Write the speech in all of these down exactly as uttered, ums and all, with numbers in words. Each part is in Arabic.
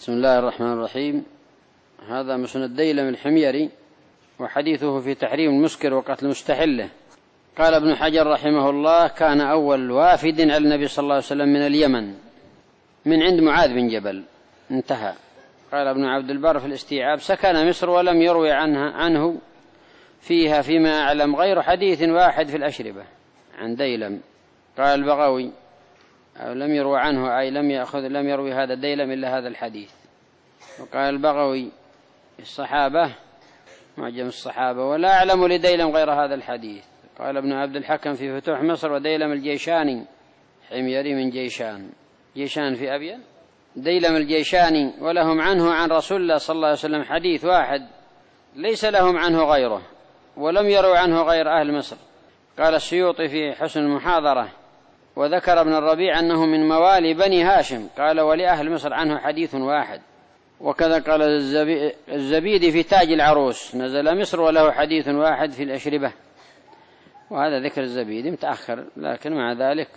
بسم الله الرحمن الرحيم. هذا مسند ديلم الحميري، وحديثه في تحريم المسكر وقتل مستحله. قال ابن حجر رحمه الله: كان أول وافد على النبي صلى الله عليه وسلم من اليمن من عند معاذ بن جبل، انتهى. قال ابن عبد البر في الاستيعاب: سكن مصر ولم يروي عنها عنه فيها فيما أعلم غير حديث واحد في الأشربة عن ديلم. قال البغوي: أو لم يروي عنه أي لم يأخذ لم يروي هذا ديلم إلا هذا الحديث. وقال البغوي: الصحابة معجم الصحابة: ولا أعلم لديلم غير هذا الحديث. قال ابن عبد الحكم في فتوح مصر: وديلم الجيشاني حميري من جيشان، جيشان في أبين، ديلم الجيشاني ولهم عنه عن رسول الله صلى الله عليه وسلم حديث واحد ليس لهم عنه غيره، ولم يروا عنه غير أهل مصر. قال السيوطي في حسن المحاضرة: وذكر ابن الربيع أنه من موالي بني هاشم، قال: ولأهل مصر عنه حديث واحد. وكذا قال الزبيدي في تاج العروس: نزل مصر وله حديث واحد في الأشربة. وهذا ذكر الزبيدي متأخر، لكن مع ذلك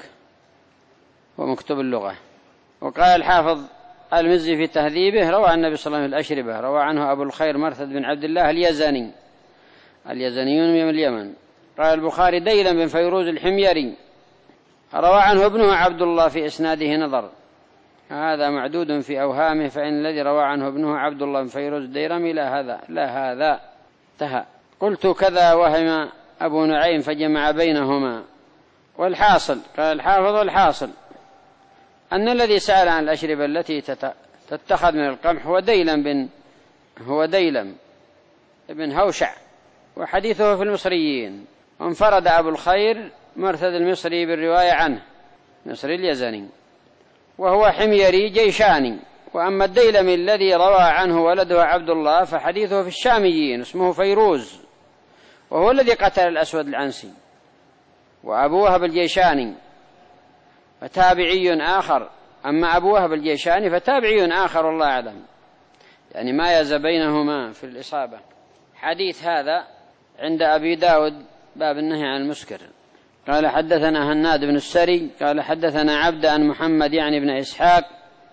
هو مكتوب اللغة. وقال الحافظ المزي في تهذيبه: روى عن النبي صلى الله عليه وسلم الأشربة، روى عنه أبو الخير مرثد بن عبد الله اليزني، اليزنيون من اليمن. قال البخاري: ديلم بن فيروز الحميري، روى عنه ابنه عبد الله، في إسناده نظر، هذا معدود في أوهامه، فإن الذي روى عنه ابنه عبد الله بن فيروز الديرمي لا هذا لا هذا انتهى. قلت: كذا وهم أبو نعيم فجمع بينهما. والحاصل، قال الحافظ: الحاصل أن الذي سأل عن الأشربة التي تتخذ من القمح هو ديلم بن هو ديلم بن هوشع، وحديثه في المصريين، وانفرد أبو الخير مرثد المصري بالرواية عنه، مصري اليزني، وهو حميري جيشاني. وأما الديلم الذي روى عنه ولده عبد الله فحديثه في الشاميين، اسمه فيروز، وهو الذي قتل الأسود العنسي. وأبو وهب الجيشاني فتابعي آخر، أما أبو وهب الجيشاني فتابعي آخر والله أعلم، يعني ما يز بينهما في الإصابة. حديث هذا عند أبي داود باب النهي عن المسكر. قال حدثنا هناد بن السري قال حدثنا عبد عن محمد يعني بن إسحاق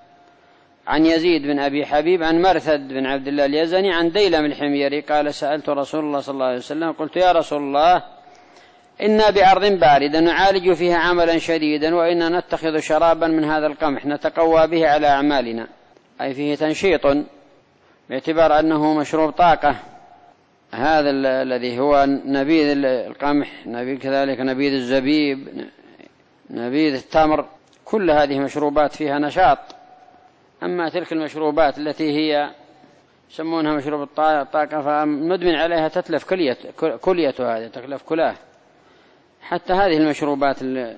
عن يزيد بن أبي حبيب عن مرثد بن عبد الله اليزني عن ديلم الحميري قال: سألت رسول الله صلى الله عليه وسلم، قلت: يا رسول الله، إنا بأرض باردة نعالج فيها عملا شديدا، وإنا نتخذ شرابا من هذا القمح نتقوى به على أعمالنا، أي فيه تنشيط باعتبار أنه مشروب طاقة، هذا الذي هو نبيذ القمح، نبيذ كذلك نبيذ الزبيب، نبيذ التمر، كل هذه مشروبات فيها نشاط. أما تلك المشروبات التي هي يسمونها مشروب الطاقة فمدمن عليها تتلف كلية كليته، هذه تتلف كلاه. حتى هذه المشروبات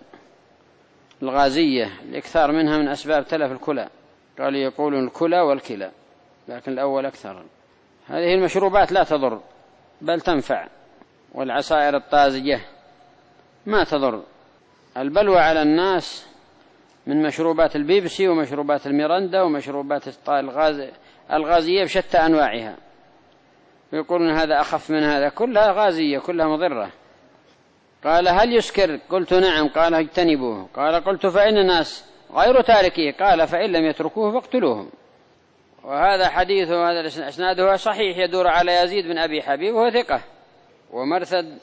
الغازية الإكثار منها من أسباب تلف الكلى، قالوا يقولون الكلى والكلى، لكن الأول أكثر. هذه المشروبات لا تضر بل تنفع، والعصائر الطازجة ما تضر. البلوى على الناس من مشروبات البيبسي ومشروبات الميرندا ومشروبات الغاز الغازية بشتى أنواعها، ويقولون هذا أخف من هذا، كلها غازية كلها مضرة. قال: هل يسكر؟ قلت: نعم. قال: اجتنبوه. قال: قلت: فإن الناس غير تاركيه. قال: فإن لم يتركوه فاقتلوهم. وهذا حديث هذا إسناده صحيح، يدور على يزيد بن أبي حبيب وهو ثقة. ومرثد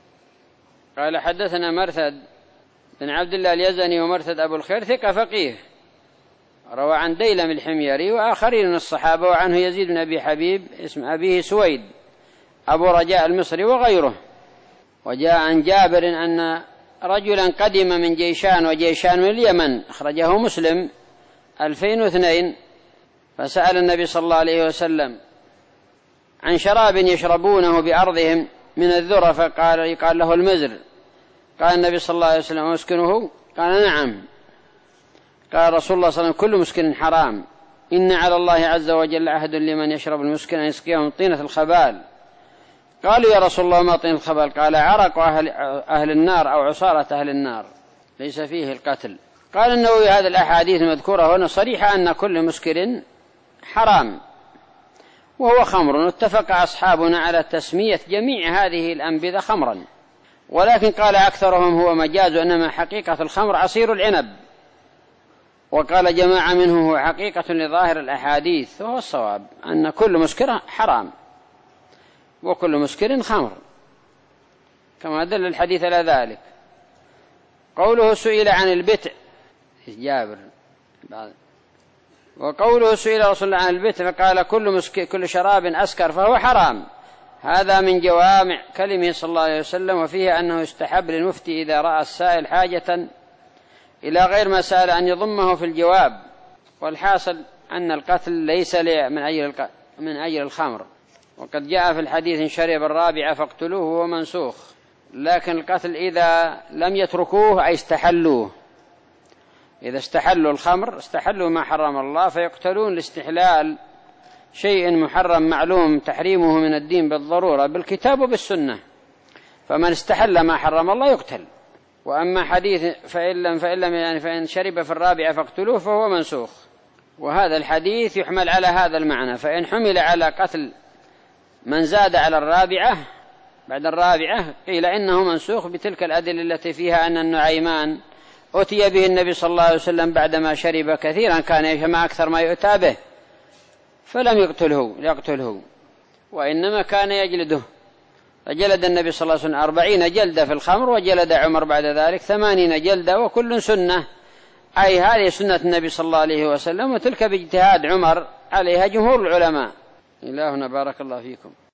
قال حدثنا مرثد بن عبد الله اليزني، ومرثد أبو الخير ثقة فقيه، روى عن ديلم الحميري وآخرين من الصحابة، وعنه يزيد بن أبي حبيب اسم أبيه سويد أبو رجاء المصري وغيره. وجاء عن جابر أن رجلا قدم من جيشان، وجيشان من اليمن، أخرجه مسلم ألفين واثنين، فسأل النبي صلى الله عليه وسلم عن شراب يشربونه بأرضهم من الذرة، فقال قال له المزر. قال النبي صلى الله عليه وسلم: أسكنه؟ قال: نعم. قال رسول الله صلى الله عليه وسلم: كل مسكن حرام، إن على الله عز وجل عهد لمن يشرب المسكن أن يسقيهم طينة الخبال. قالوا: يا رسول الله، ما طينة الخبال؟ قال: عرق أهل, أهل النار أو عصارة أهل النار، ليس فيه القتل. قال النووي: هذه الأحاديث المذكورة هنا صريحة أن كل مسكر حرام وهو خمر، واتفق أصحابنا على تسمية جميع هذه الأنبذة خمرا، ولكن قال أكثرهم هو مجاز، إنما حقيقة الخمر عصير العنب، وقال جماعة منه هو حقيقة لظاهر الأحاديث، وهو الصواب أن كل مسكر حرام وكل مسكر خمر، كما دل الحديث على ذلك. قوله سئل عن البتع جابر، وقوله سئل رسول الله عن البتع فقال كل, مسك... كل شراب أسكر فهو حرام، هذا من جوامع كلمه صلى الله عليه وسلم، وفيه أنه يستحب للمفتي إذا رأى السائل حاجة إلى غير ما سأل أن يضمه في الجواب. والحاصل أن القتل ليس من أجل الق... من أجل الخمر، وقد جاء في الحديث إن شرب الرابعة فاقتلوه وهو منسوخ، لكن القتل إذا لم يتركوه أي استحلوه، إذا استحلوا الخمر استحلوا ما حرم الله فيقتلون لاستحلال شيء محرم معلوم تحريمه من الدين بالضرورة بالكتاب وبالسنة، فمن استحل ما حرم الله يقتل. وأما حديث فإن لم فإن لم يعني فإن شرب في الرابعة فاقتلوه فهو منسوخ، وهذا الحديث يحمل على هذا المعنى، فإن حمل على قتل من زاد على الرابعة بعد الرابعة قيل إنه منسوخ بتلك الأدلة التي فيها أن النعيمان أتي به النبي صلى الله عليه وسلم بعدما شرب كثيرا كان يجمع أكثر ما يؤتى به فلم يقتله يقتله وإنما كان يجلده، فجلد النبي صلى الله عليه وسلم أربعين جلدة في الخمر، وجلد عمر بعد ذلك ثمانين جلدة، وكل سنة، أي هذه سنة النبي صلى الله عليه وسلم، وتلك باجتهاد عمر عليها جمهور العلماء. إلهنا بارك الله فيكم.